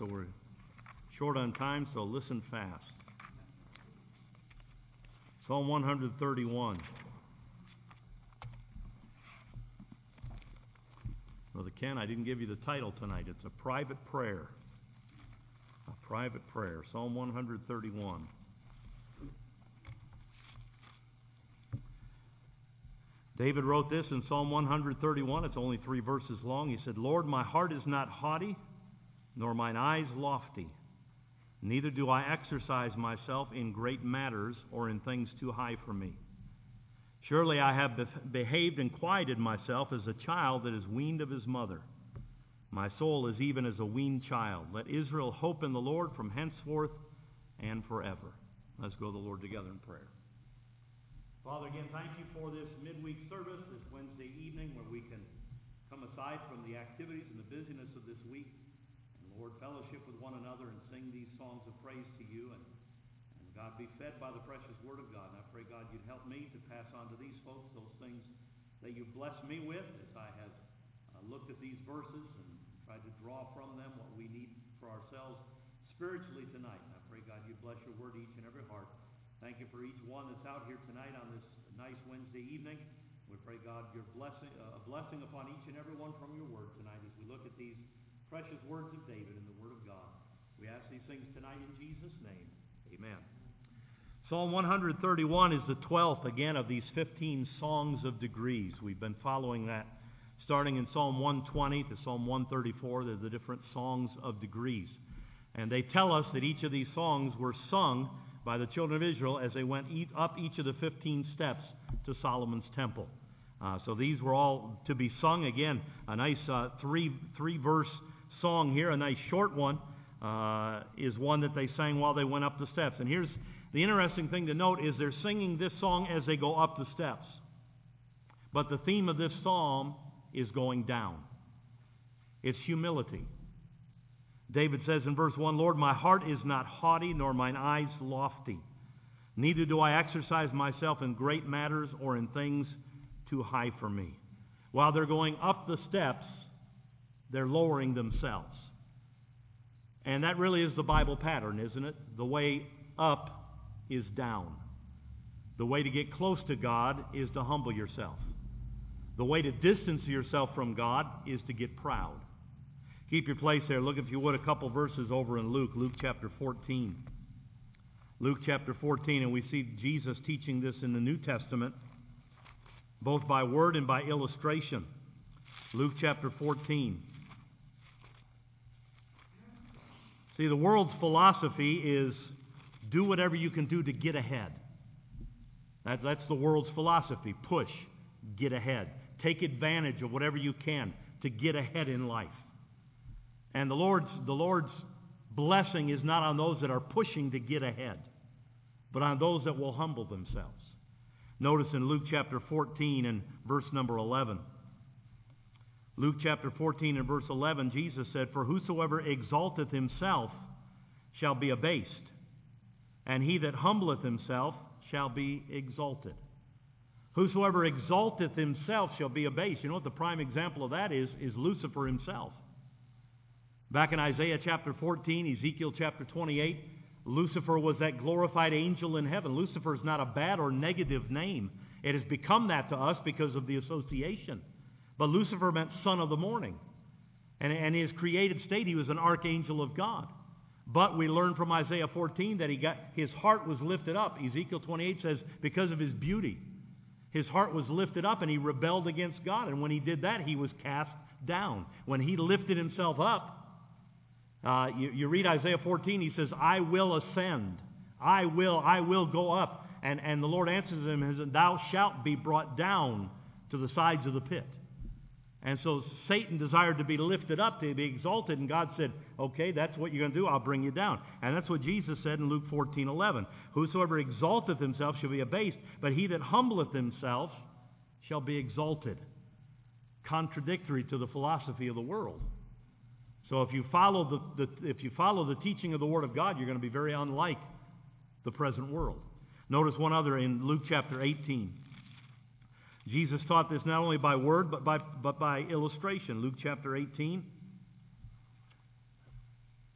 so we're short on time, so listen fast. Psalm 131. Brother Ken, I didn't give you the title tonight. It's a private prayer. A private prayer. Psalm 131. David wrote this in Psalm 131. It's only 3 verses long. He said, Lord, my heart is not haughty, nor mine eyes lofty. Neither do I exercise myself in great matters or in things too high for me. Surely I have behaved and quieted myself as a child that is weaned of his mother. My soul is even as a weaned child. Let Israel hope in the Lord from henceforth and forever. Let's go to the Lord together in prayer. Father, again, thank you for this midweek service, this Wednesday evening, where we can come aside from the activities and the busyness of this week, and Lord, fellowship with one another and sing these songs of praise to you, and God, be fed by the precious Word of God. And I pray, God, you'd help me to pass on to these folks those things that you've blessed me with as I have looked at these verses and tried to draw from them what we need for ourselves spiritually tonight. And I pray, God, you bless your Word to each and every heart. Thank you for each one that's out here tonight on this nice Wednesday evening. We pray, God, your blessing, a blessing upon each and every one from your Word tonight as we look at these precious words of David in the Word of God. We ask these things tonight in Jesus' name. Amen. Psalm 131 is the 12th, again, of these 15 songs of degrees. We've been following that starting in Psalm 120 to Psalm 134. They're the different songs of degrees. And they tell us that each of these songs were sung by the children of Israel as they went up each of the 15 steps to Solomon's temple. So these were all to be sung. Again, a nice three-verse song here, a nice short one, is one that they sang while they went up the steps. And here's the interesting thing to note is they're singing this song as they go up the steps. But the theme of this psalm is going down. It's humility. David says in verse 1, Lord, my heart is not haughty, nor mine eyes lofty. Neither do I exercise myself in great matters or in things too high for me. While they're going up the steps, they're lowering themselves. And that really is the Bible pattern, isn't it? The way up is down. The way to get close to God is to humble yourself. The way to distance yourself from God is to get proud. Keep your place there. Look, if you would, a couple verses over in Luke chapter 14. Luke chapter 14, and we see Jesus teaching this in the New Testament, both by word and by illustration. Luke chapter 14. See, the world's philosophy is do whatever you can do to get ahead. That's the world's philosophy. Push, get ahead. Take advantage of whatever you can to get ahead in life. And the Lord's blessing is not on those that are pushing to get ahead, but on those that will humble themselves. Notice in Luke chapter 14 and verse number 11. Luke chapter 14 and verse 11, Jesus said, For whosoever exalteth himself shall be abased, and he that humbleth himself shall be exalted. Whosoever exalteth himself shall be abased. You know what the prime example of that is Lucifer himself. Back in Isaiah chapter 14, Ezekiel chapter 28, Lucifer was that glorified angel in heaven. Lucifer is not a bad or negative name. It has become that to us because of the association. But Lucifer meant son of the morning. And in his created state, he was an archangel of God. But we learn from Isaiah 14 that his heart was lifted up. Ezekiel 28 says, because of his beauty, his heart was lifted up and he rebelled against God. And when he did that, he was cast down. When he lifted himself up, you read Isaiah 14, he says, I will ascend. I will go up. And the Lord answers him and says, thou shalt be brought down to the sides of the pit. And so Satan desired to be lifted up, to be exalted, and God said, okay, that's what you're going to do, I'll bring you down. And that's what Jesus said in Luke 14:11. Whosoever exalteth himself shall be abased, but he that humbleth himself shall be exalted. Contradictory to the philosophy of the world. So if you follow the teaching of the Word of God, you're going to be very unlike the present world. Notice one other in Luke chapter 18. Jesus taught this not only by word, but by illustration. Luke chapter 18.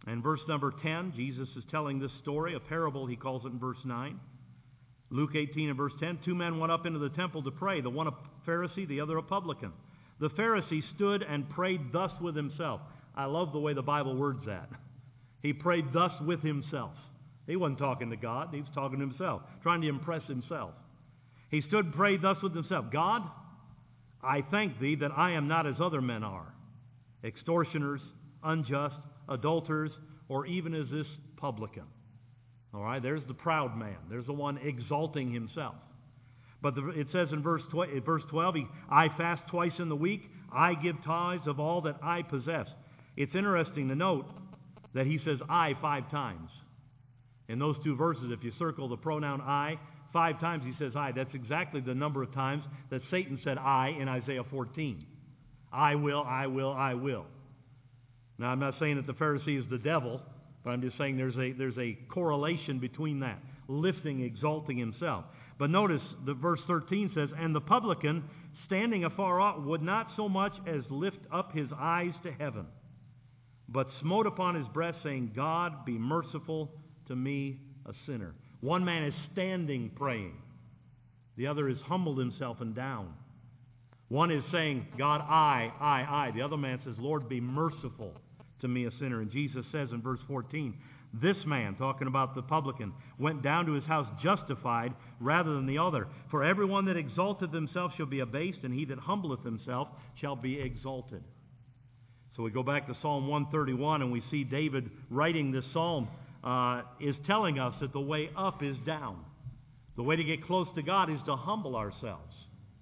And verse number 10, Jesus is telling this story, a parable he calls it in verse 9. Luke 18 and verse 10, 2 men went up into the temple to pray, the one a Pharisee, the other a publican. The Pharisee stood and prayed thus with himself. I love the way the Bible words that. He prayed thus with himself. He wasn't talking to God, he was talking to himself, trying to impress himself. He stood and prayed thus with himself. God, I thank thee that I am not as other men are, extortioners, unjust, adulterers, or even as this publican. All right, there's the proud man. There's the one exalting himself. But it says in verse 12, I fast twice in the week. I give tithes of all that I possess. It's interesting to note that he says I 5 times. In those 2 verses, if you circle the pronoun I, 5 times he says I. That's exactly the number of times that Satan said I in Isaiah 14. I will, I will, I will. Now, I'm not saying that the Pharisee is the devil, but I'm just saying there's a correlation between that, lifting, exalting himself. But notice the verse 13 says, and the publican, standing afar off, would not so much as lift up his eyes to heaven, but smote upon his breast, saying, God, be merciful to me, a sinner. One man is standing praying. The other is humbled himself and down. One is saying, God, I. The other man says, Lord, be merciful to me, a sinner. And Jesus says in verse 14, this man, talking about the publican, went down to his house justified rather than the other. For everyone that exalteth himself shall be abased, and he that humbleth himself shall be exalted. So we go back to Psalm 131, and we see David writing this psalm is telling us that the way up is down. The way to get close to God is to humble ourselves.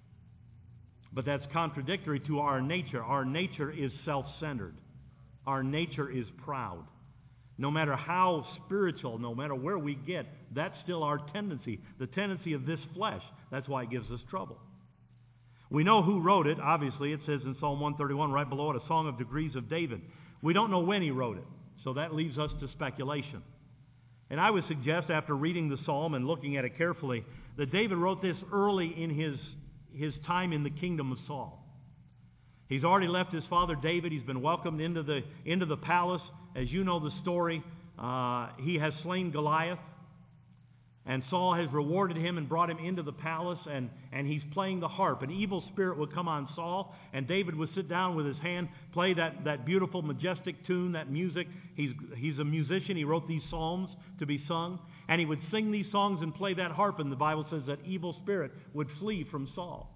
But that's contradictory to our nature. Our nature is self-centered. Our nature is proud. No matter how spiritual, no matter where we get, that's still our tendency. The tendency of this flesh. That's why it gives us trouble. We know who wrote it. Obviously, it says in Psalm 131, right below it, a song of degrees of David. We don't know when he wrote it. So that leaves us to speculation. And I would suggest, after reading the psalm and looking at it carefully, that David wrote this early in his time in the kingdom of Saul. He's already left his father David. He's been welcomed into the palace. As you know the story, he has slain Goliath. And Saul has rewarded him and brought him into the palace, and he's playing the harp. An evil spirit would come on Saul, and David would sit down with his hand, play that beautiful, majestic tune, that music. He's a musician. He wrote these psalms to be sung, and he would sing these songs and play that harp, and the Bible says that evil spirit would flee from Saul.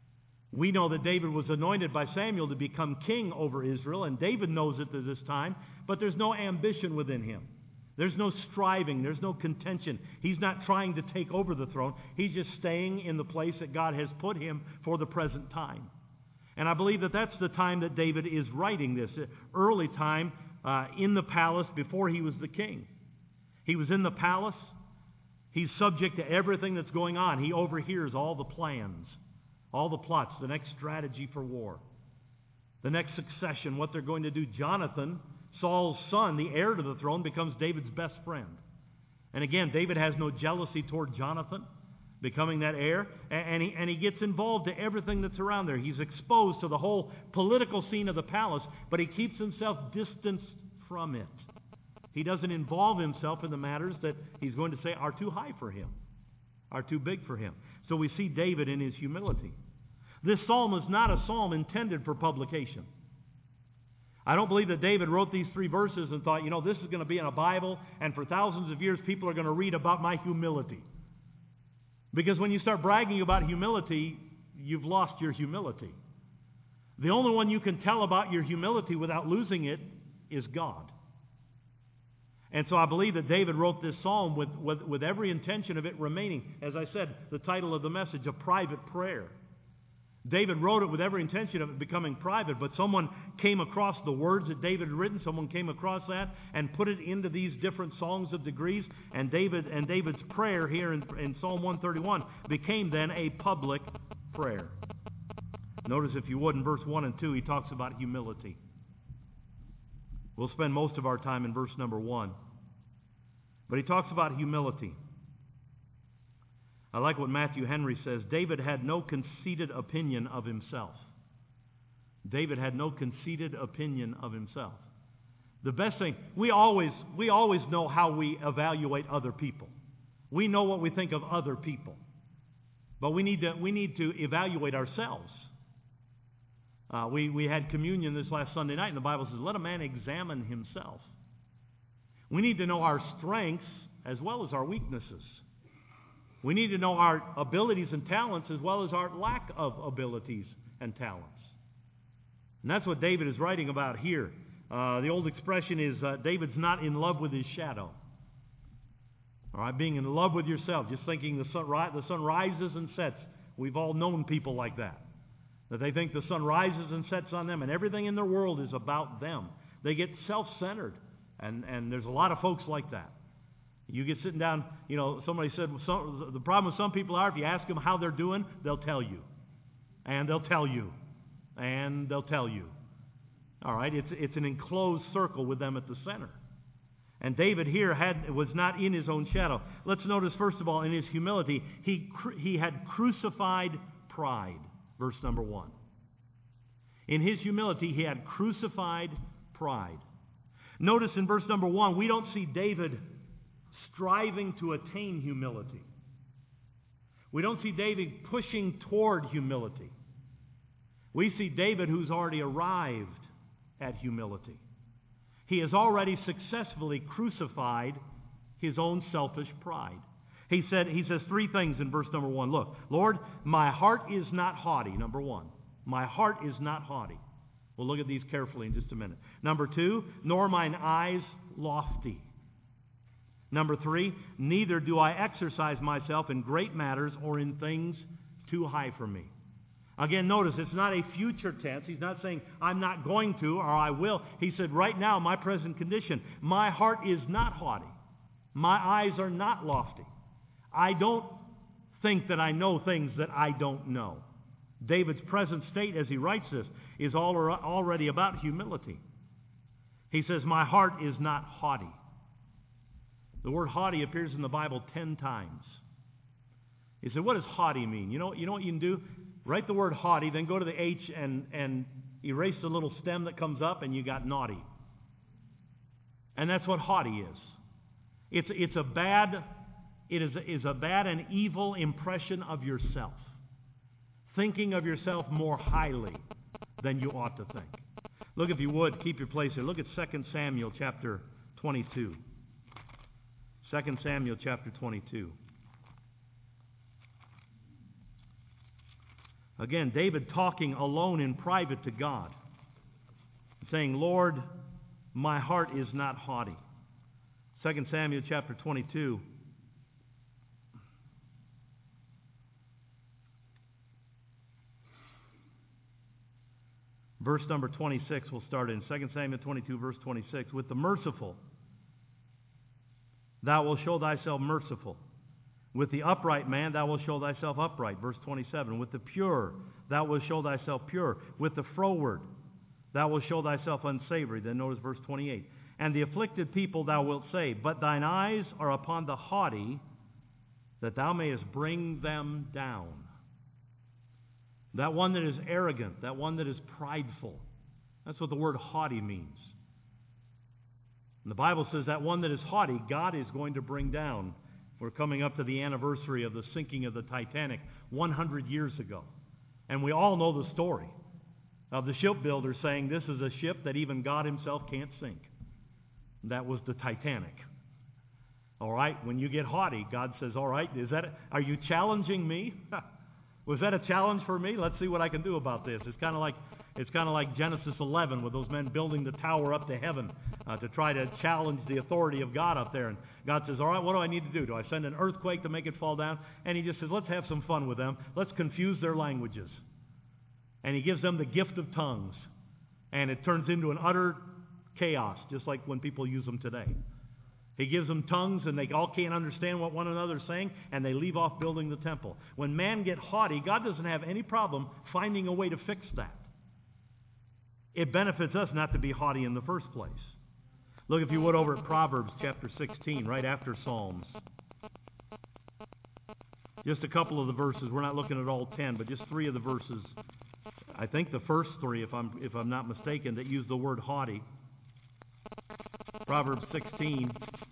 We know that David was anointed by Samuel to become king over Israel, and David knows it at this time, but there's no ambition within him. There's no striving. There's no contention. He's not trying to take over the throne. He's just staying in the place that God has put him for the present time. And I believe that that's the time that David is writing this, early time in the palace before he was the king. He was in the palace. He's subject to everything that's going on. He overhears all the plans, all the plots, the next strategy for war, the next succession, what they're going to do. Jonathan, Saul's son, the heir to the throne, becomes David's best friend. And again, David has no jealousy toward Jonathan becoming that heir, and he gets involved to everything that's around there. He's exposed to the whole political scene of the palace, but he keeps himself distanced from it. He doesn't involve himself in the matters that he's going to say are too high for him, are too big for him. So we see David in his humility. This psalm is not a psalm intended for publication. I don't believe that David wrote these 3 verses and thought, this is going to be in a Bible, and for thousands of years people are going to read about my humility. Because when you start bragging about humility, you've lost your humility. The only one you can tell about your humility without losing it is God. And so I believe that David wrote this psalm with every intention of it remaining, as I said, the title of the message, a private prayer. David wrote it with every intention of it becoming private, but someone came across the words that David had written. Someone came across that and put it into these different songs of degrees, and David's prayer here in Psalm 131 became then a public prayer. Notice, if you would, in verse 1 and 2, he talks about humility. We'll spend most of our time in verse number 1. But he talks about humility. I like what Matthew Henry says. David had no conceited opinion of himself. David had no conceited opinion of himself. The best thing, we always know how we evaluate other people. We know what we think of other people. But we need to evaluate ourselves. We had communion this last Sunday night, and the Bible says, let a man examine himself. We need to know our strengths as well as our weaknesses. We need to know our abilities and talents as well as our lack of abilities and talents. And that's what David is writing about here. The old expression is, David's not in love with his shadow. All right, being in love with yourself, just thinking the sun rises and sets. We've all known people like that. That they think the sun rises and sets on them, and everything in their world is about them. They get self-centered, and there's a lot of folks like that. You get sitting down, somebody said, the problem with some people are, if you ask them how they're doing, they'll tell you. And they'll tell you. And they'll tell you. All right, it's an enclosed circle with them at the center. And David here was not in his own shadow. Let's notice, first of all, in his humility, he had crucified pride. Verse number 1. In his humility, he had crucified pride. Notice in verse number 1, we don't see David striving to attain humility. We don't see David pushing toward humility. We see David who's already arrived at humility. He has already successfully crucified his own selfish pride. He says three things in verse number 1. Look, Lord, my heart is not haughty, number 1. My heart is not haughty. We'll look at these carefully in just a minute. Number 2, nor mine eyes lofty. Number 3, neither do I exercise myself in great matters or in things too high for me. Again, notice, it's not a future tense. He's not saying, I'm not going to or I will. He said, right now, my present condition, my heart is not haughty. My eyes are not lofty. I don't think that I know things that I don't know. David's present state as he writes this is already about humility. He says, my heart is not haughty. The word haughty appears in the Bible 10 times. He said, what does haughty mean? You know what you can do? Write the word haughty, then go to the H and erase the little stem that comes up, and you got naughty. And that's what haughty is. It's a bad and evil impression of yourself. Thinking of yourself more highly than you ought to think. Look, if you would, keep your place here. Look at 2 Samuel chapter 22. 2 Samuel chapter 22. Again, David talking alone in private to God, saying, Lord, my heart is not haughty. 2 Samuel chapter 22. Verse number 26 we'll start in. 2 Samuel 22, verse 26. With the merciful, thou wilt show thyself merciful. With the upright man, thou wilt show thyself upright. Verse 27. With the pure, thou wilt show thyself pure. With the froward, thou wilt show thyself unsavory. Then notice verse 28. And the afflicted people thou wilt save, but thine eyes are upon the haughty, that thou mayest bring them down. That one that is arrogant, that one that is prideful. That's what the word haughty means. And the Bible says that one that is haughty, God is going to bring down. We're coming up to the anniversary of the sinking of the Titanic 100 years ago. And we all know the story of the shipbuilder saying this is a ship that even God himself can't sink. That was the Titanic. All right, when you get haughty, God says, all right, are you challenging me? Was that a challenge for me? Let's see what I can do about this. It's kind of like Genesis 11 with those men building the tower up to heaven to try to challenge the authority of God up there. And God says, all right, what do I need to do? Do I send an earthquake to make it fall down? And he just says, let's have some fun with them. Let's confuse their languages. And he gives them the gift of tongues. And it turns into an utter chaos, just like when people use them today. He gives them tongues, and they all can't understand what one another is saying, and they leave off building the temple. When man get haughty, God doesn't have any problem finding a way to fix that. It benefits us not to be haughty in the first place. Look, if you would, over at Proverbs chapter 16, right after Psalms. Just a couple of the verses. We're not looking at all 10, but just 3 of the verses. I think the first 3, if I'm not mistaken, that use the word haughty. Proverbs 16,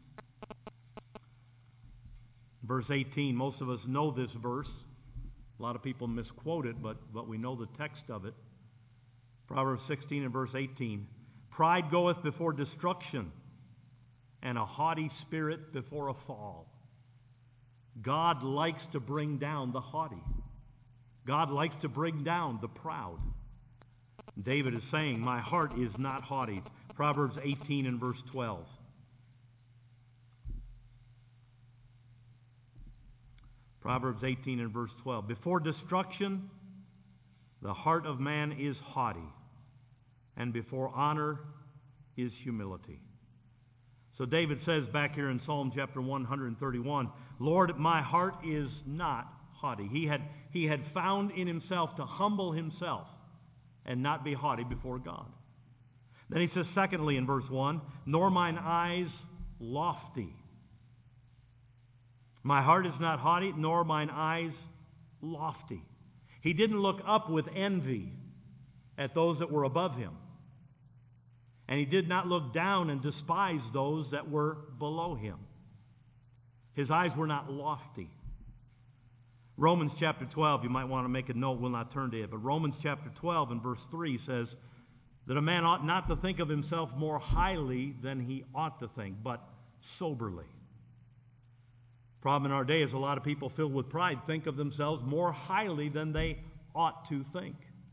verse 18. Most of us know this verse. A lot of people misquote it, but we know the text of it. Proverbs 16 and verse 18. Pride goeth before destruction, and a haughty spirit before a fall. God likes to bring down the haughty. God likes to bring down the proud. David is saying, my heart is not haughty. Proverbs 18 and verse 12. Proverbs 18 and verse 12. Before destruction, the heart of man is haughty, and before honor is humility. So David says back here in Psalm chapter 131, Lord, my heart is not haughty. He had found in himself to humble himself and not be haughty before God. Then he says, secondly, in verse 1, nor mine eyes lofty. My heart is not haughty, nor mine eyes lofty. He didn't look up with envy at those that were above him. And he did not look down and despise those that were below him. His eyes were not lofty. Romans chapter 12, you might want to make a note, we'll not turn to it, but Romans chapter 12 and verse 3 says that a man ought not to think of himself more highly than he ought to think, but soberly. Problem in our day is a lot of people filled with pride think of themselves more highly than they ought to think.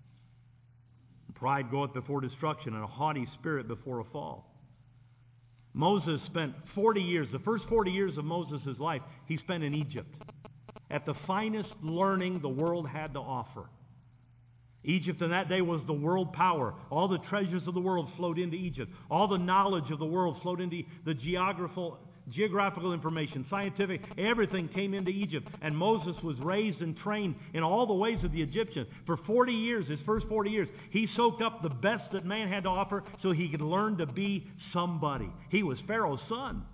Pride goeth before destruction, and a haughty spirit before a fall. Moses spent 40 years, the first 40 years of Moses' life, he spent in Egypt, at the finest learning the world had to offer. Egypt in that day was the world power. All the treasures of the world flowed into Egypt. All the knowledge of the world flowed into the geographical information, scientific, everything came into Egypt. And Moses was raised and trained in all the ways of the Egyptians. For 40 years, his first 40 years, he soaked up the best that man had to offer so he could learn to be somebody. He was Pharaoh's son.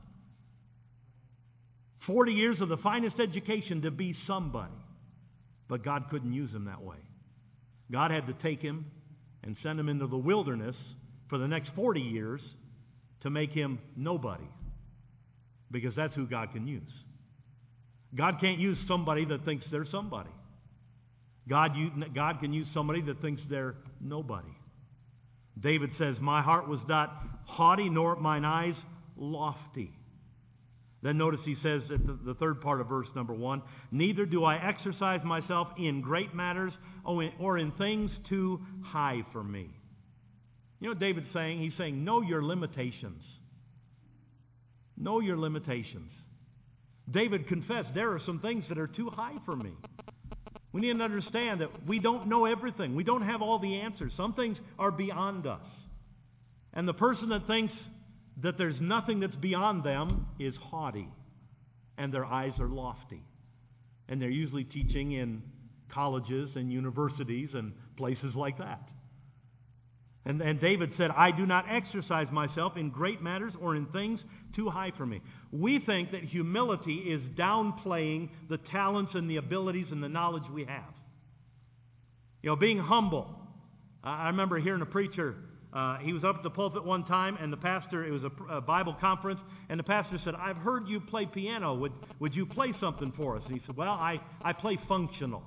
40 years of the finest education to be somebody. But God couldn't use him that way. God had to take him and send him into the wilderness for the next 40 years to make him nobody. Because that's who God can use. God can't use somebody that thinks they're somebody. God can use somebody that thinks they're nobody. David says, my heart was not haughty, nor mine eyes lofty. Then notice he says at the third part of verse number 1, neither do I exercise myself in great matters or in things too high for me. You know what David's saying? He's saying, know your limitations. Know your limitations. David confessed, there are some things that are too high for me. We need to understand that we don't know everything. We don't have all the answers. Some things are beyond us. And the person that thinks that there's nothing that's beyond them is haughty, and their eyes are lofty. And they're usually teaching in colleges and universities and places like that. And David said, I do not exercise myself in great matters or in things too high for me. We think that humility is downplaying the talents and the abilities and the knowledge we have. You know, being humble. I remember hearing a preacher, he was up at the pulpit one time, and the pastor, it was a Bible conference, and the pastor said, I've heard you play piano. Would you play something for us? And he said, well, I play functional.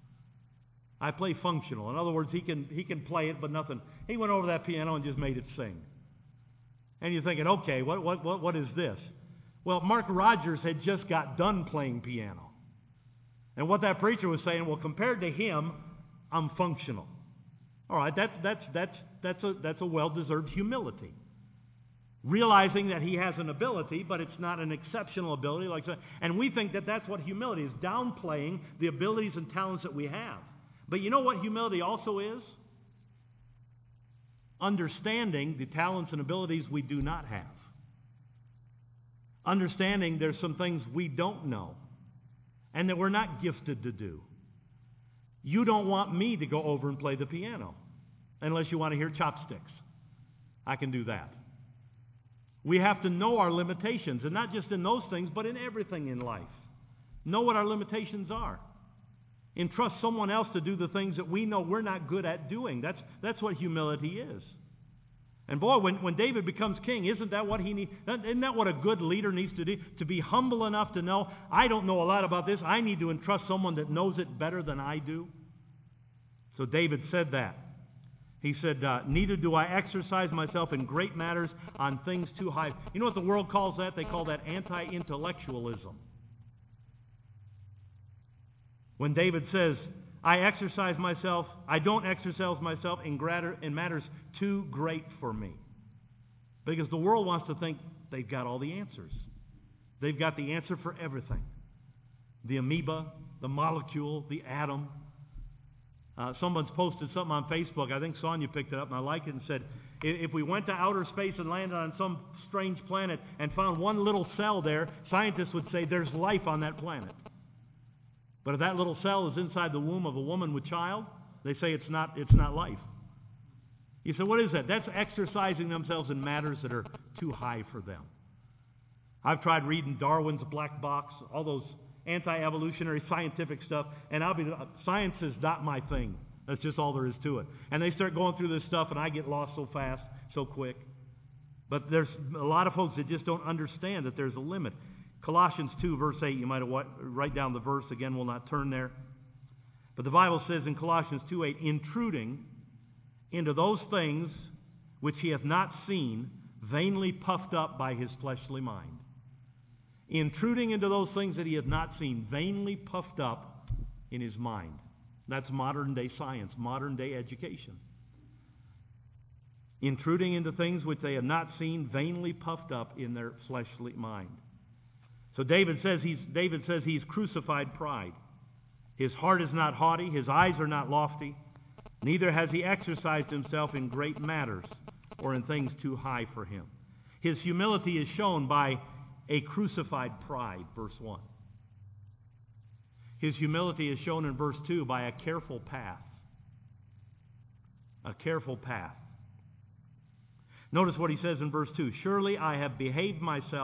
I play functional. In other words, he can play it, but nothing. He went over that piano and just made it sing. And you're thinking, okay, what is this? Well, Mark Rogers had just got done playing piano. And what that preacher was saying, well, compared to him, I'm functional. All right, that's a well-deserved humility. Realizing that he has an ability, but it's not an exceptional ability. And we think that that's what humility is, downplaying the abilities and talents that we have. But you know what humility also is? Understanding the talents and abilities we do not have. Understanding there's some things we don't know and that we're not gifted to do. You don't want me to go over and play the piano unless you want to hear chopsticks. I can do that. We have to know our limitations, and not just in those things, but in everything in life. Know what our limitations are. Entrust someone else to do the things that we know we're not good at doing. That's what humility is. And boy, when David becomes king, isn't that what he needs? Isn't that what a good leader needs to do? To be humble enough to know, I don't know a lot about this. I need to entrust someone that knows it better than I do. So David said that. He said, neither do I exercise myself in great matters on things too high. You know what the world calls that? They call that anti-intellectualism. When David says, I don't exercise myself in matters too great for me. Because the world wants to think they've got all the answers. They've got the answer for everything. The amoeba, the molecule, the atom. Someone's posted something on Facebook. I think Sonia picked it up and I liked it and said, if we went to outer space and landed on some strange planet and found one little cell there, scientists would say there's life on that planet. But if that little cell is inside the womb of a woman with child, they say it's not life. You say, what is that? That's exercising themselves in matters that are too high for them. I've tried reading Darwin's Black Box, all those anti-evolutionary scientific stuff, and science is not my thing. That's just all there is to it. And they start going through this stuff, and I get lost so fast, so quick. But there's a lot of folks that just don't understand that there's a limit. Colossians 2, verse 8, you might write down the verse. Again, we'll not turn there. But the Bible says in Colossians 2:8, intruding into those things which he hath not seen, vainly puffed up by his fleshly mind. Intruding into those things that he hath not seen, vainly puffed up in his mind. That's modern day science, modern day education. Intruding into things which they have not seen, vainly puffed up in their fleshly mind. So David says he's crucified pride. His heart is not haughty, his eyes are not lofty, neither has he exercised himself in great matters or in things too high for him. His humility is shown by a crucified pride, verse 1. His humility is shown in verse 2 by a careful path. A careful path. Notice what he says in verse 2. Surely I have behaved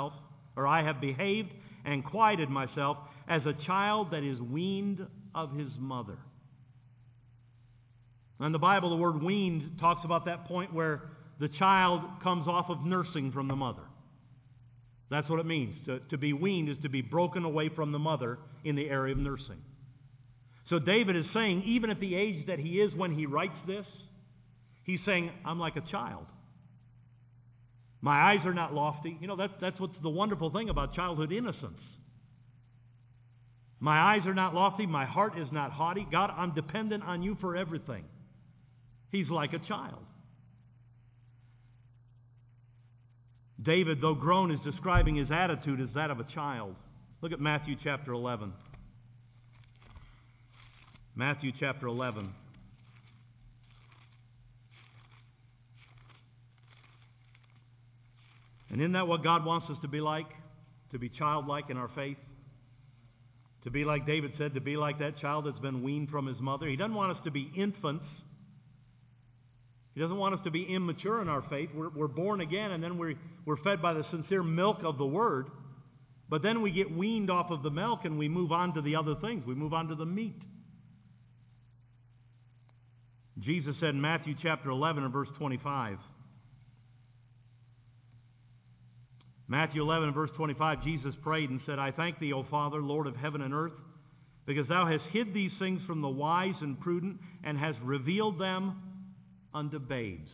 and quieted myself as a child that is weaned of his mother. In the Bible, the word weaned talks about that point where the child comes off of nursing from the mother. That's what it means. To be weaned is to be broken away from the mother in the area of nursing. So David is saying, even at the age that he is when he writes this, he's saying, I'm like a child. My eyes are not lofty. You know, that's what's the wonderful thing about childhood innocence. My eyes are not lofty. My heart is not haughty. God, I'm dependent on you for everything. He's like a child. David, though grown, is describing his attitude as that of a child. Look at Matthew chapter 11. Matthew chapter 11. And isn't that what God wants us to be like? To be childlike in our faith? To be like David said, to be like that child that's been weaned from his mother. He doesn't want us to be infants. He doesn't want us to be immature in our faith. We're born again, and then we're fed by the sincere milk of the Word. But then we get weaned off of the milk, and we move on to the other things. We move on to the meat. Jesus said in Matthew chapter 11 and verse 25. Matthew 11 and verse 25, Jesus prayed and said, I thank thee, O Father, Lord of heaven and earth, because thou hast hid these things from the wise and prudent, and hast revealed them unto babes.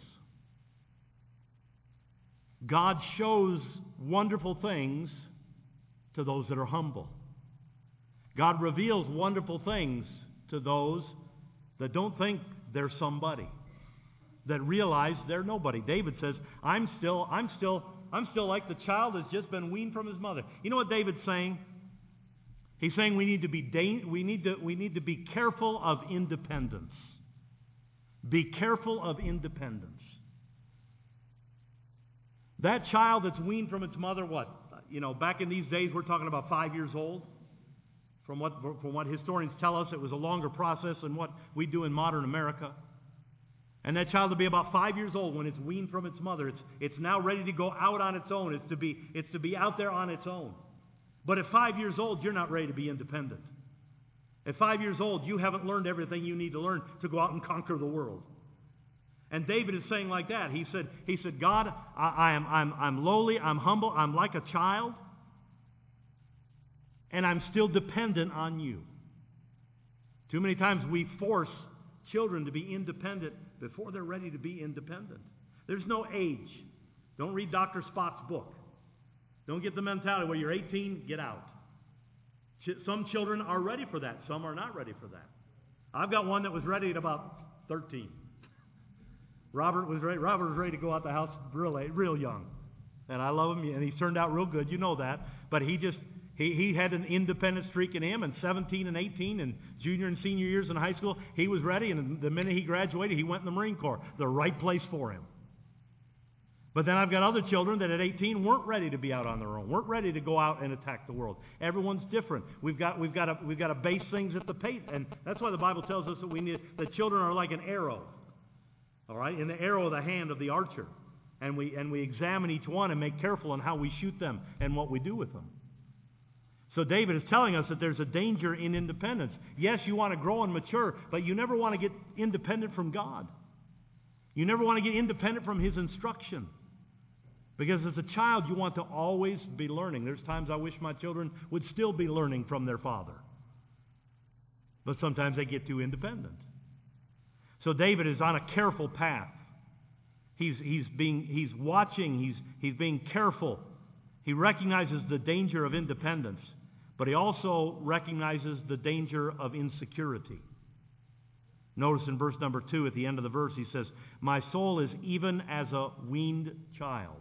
God shows wonderful things to those that are humble. God reveals wonderful things to those that don't think they're somebody, that realize they're nobody. David says, I'm still like the child that's just been weaned from his mother. You know what David's saying? He's saying we need to be careful of independence. Be careful of independence. That child that's weaned from its mother, back in these days we're talking about 5 years old. From what historians tell us, it was a longer process than what we do in modern America. And that child will be about 5 years old when it's weaned from its mother. It's now ready to go out on its own. It's to be out there on its own. But at 5 years old, you're not ready to be independent. At 5 years old, you haven't learned everything you need to learn to go out and conquer the world. And David is saying like that. He said, God, I'm lowly, I'm humble, I'm like a child, and I'm still dependent on you. Too many times we force children to be independent before they're ready to be independent. There's no age. Don't read Dr. Spock's book. Don't get the mentality where you're 18, get out. Some children are ready for that. Some are not ready for that. I've got one that was ready at about 13. Robert was ready to go out the house real young. And I love him, and he turned out real good. You know that. But he had an independent streak in him, and 17 and 18 and junior and senior years in high school, he was ready, and the minute he graduated, he went in the Marine Corps. The right place for him. But then I've got other children that at 18 weren't ready to be out on their own, weren't ready to go out and attack the world. Everyone's different. We've got to base things at the pace, and that's why the Bible tells us that children are like an arrow, all right, in the arrow of the hand of the archer, and we examine each one and make careful on how we shoot them and what we do with them. So David is telling us that there's a danger in independence. Yes, you want to grow and mature, but you never want to get independent from God. You never want to get independent from His instruction. Because as a child, you want to always be learning. There's times I wish my children would still be learning from their father. But sometimes they get too independent. So David is on a careful path. He's watching, he's being careful. He recognizes the danger of independence, but he also recognizes the danger of insecurity. Notice in verse number 2, at the end of the verse, he says, "My soul is even as a weaned child."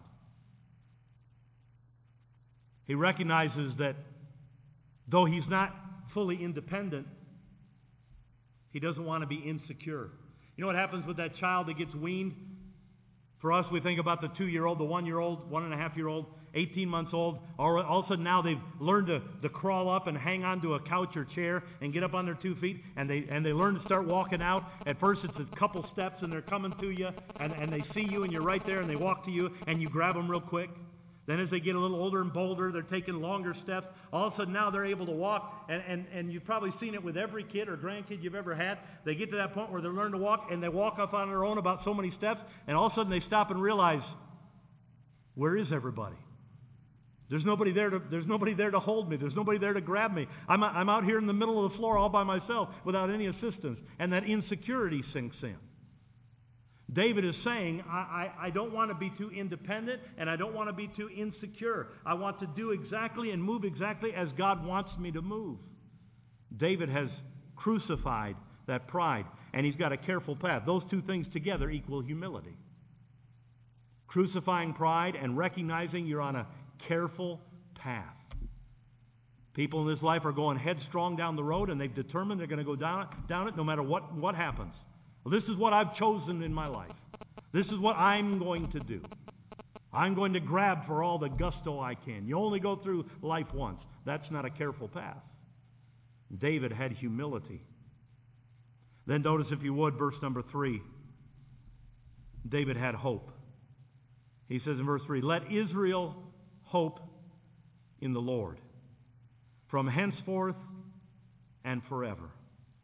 He recognizes that though he's not fully independent, he doesn't want to be insecure. You know what happens with that child that gets weaned? For us, we think about the 2-year-old, the 1-year-old, 1.5-year-old, 18 months old. All of a sudden now they've learned to crawl up and hang onto a couch or chair and get up on their 2 feet, and they learn to start walking out. At first it's a couple steps and they're coming to you, and they see you and you're right there, and they walk to you and you grab them real quick. Then as they get a little older and bolder, they're taking longer steps. All of a sudden now they're able to walk, and you've probably seen it with every kid or grandkid you've ever had. They get to that point where they learn to walk, and they walk off on their own about so many steps, and all of a sudden they stop and realize, where is everybody? There's nobody there to hold me. There's nobody there to grab me. I'm out here in the middle of the floor all by myself without any assistance, and that insecurity sinks in. David is saying, I don't want to be too independent, and I don't want to be too insecure. I want to do exactly and move exactly as God wants me to move. David has crucified that pride, and he's got a careful path. Those two things together equal humility. Crucifying pride and recognizing you're on a careful path. People in this life are going headstrong down the road, and they've determined they're going to go down it no matter what happens. Well, this is what I've chosen in my life. This is what I'm going to do. I'm going to grab for all the gusto I can. You only go through life once. That's not a careful path. David had humility. Then notice, if you would, verse number 3. David had hope. He says in verse 3, "Let Israel hope in the Lord from henceforth and forever."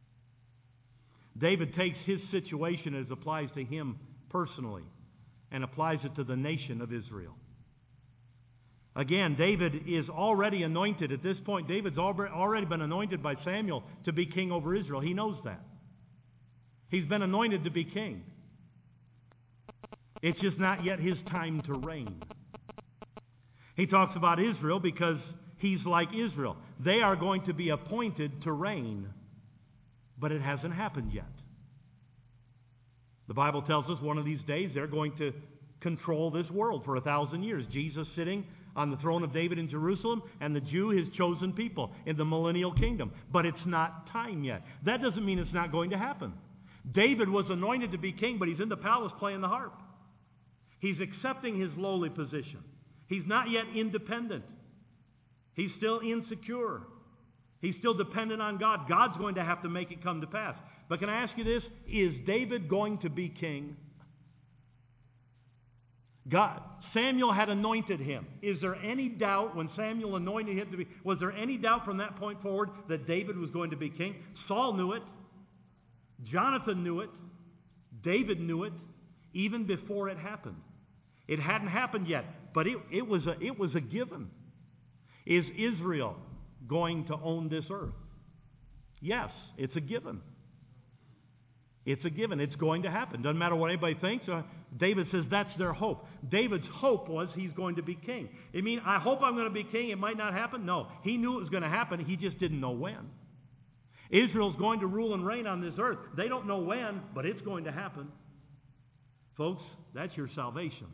David takes his situation as applies to him personally and applies it to the nation of Israel. Again, David is already anointed. At this point, David's already been anointed by Samuel to be king over Israel. He knows that. He's been anointed to be king. It's just not yet his time to reign. He talks about Israel because he's like Israel. They are going to be appointed to reign, but it hasn't happened yet. The Bible tells us one of these days they're going to control this world for 1,000 years. Jesus sitting on the throne of David in Jerusalem, and the Jew, his chosen people, in the millennial kingdom. But it's not time yet. That doesn't mean it's not going to happen. David was anointed to be king, but he's in the palace playing the harp. He's accepting his lowly position. He's not yet independent. He's still insecure. He's still dependent on God. God's going to have to make it come to pass. But can I ask you this? Is David going to be king? Samuel had anointed him. Is there any doubt when Samuel anointed him to be, was there any doubt from that point forward that David was going to be king? Saul knew it. Jonathan knew it. David knew it. even before it happened. It hadn't happened yet, but it was a given. Is Israel going to own this earth? Yes, it's a given. It's a given. It's going to happen. Doesn't matter what anybody thinks. David says that's their hope. David's hope was he's going to be king. I mean, I hope I'm going to be king. It might not happen. No, he knew it was going to happen. He just didn't know when. Israel's going to rule and reign on this earth. They don't know when, but it's going to happen. Folks, that's your salvation.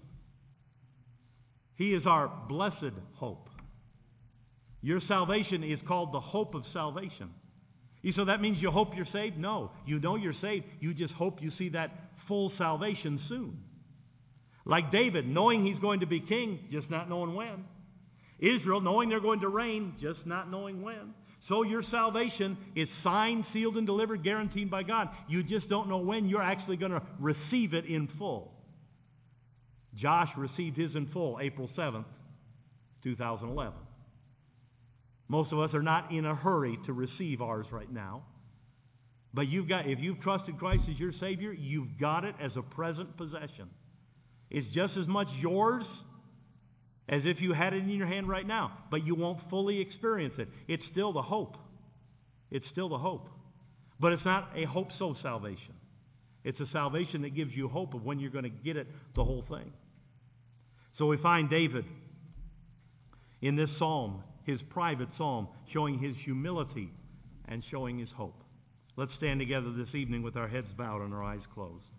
He is our blessed hope. Your salvation is called the hope of salvation. So that means you hope you're saved? No. You know you're saved. You just hope you see that full salvation soon. Like David, knowing he's going to be king, just not knowing when. Israel, knowing they're going to reign, just not knowing when. So your salvation is signed, sealed, and delivered, guaranteed by God. You just don't know when you're actually going to receive it in full. Josh received his in full April 7th, 2011. Most of us are not in a hurry to receive ours right now. But if you've trusted Christ as your Savior, you've got it as a present possession. It's just as much yours as if you had it in your hand right now. But you won't fully experience it. It's still the hope. It's still the hope. But it's not a hope-so salvation. It's a salvation that gives you hope of when you're going to get it, the whole thing. So we find David in this psalm, his private psalm, showing his humility and showing his hope. Let's stand together this evening with our heads bowed and our eyes closed.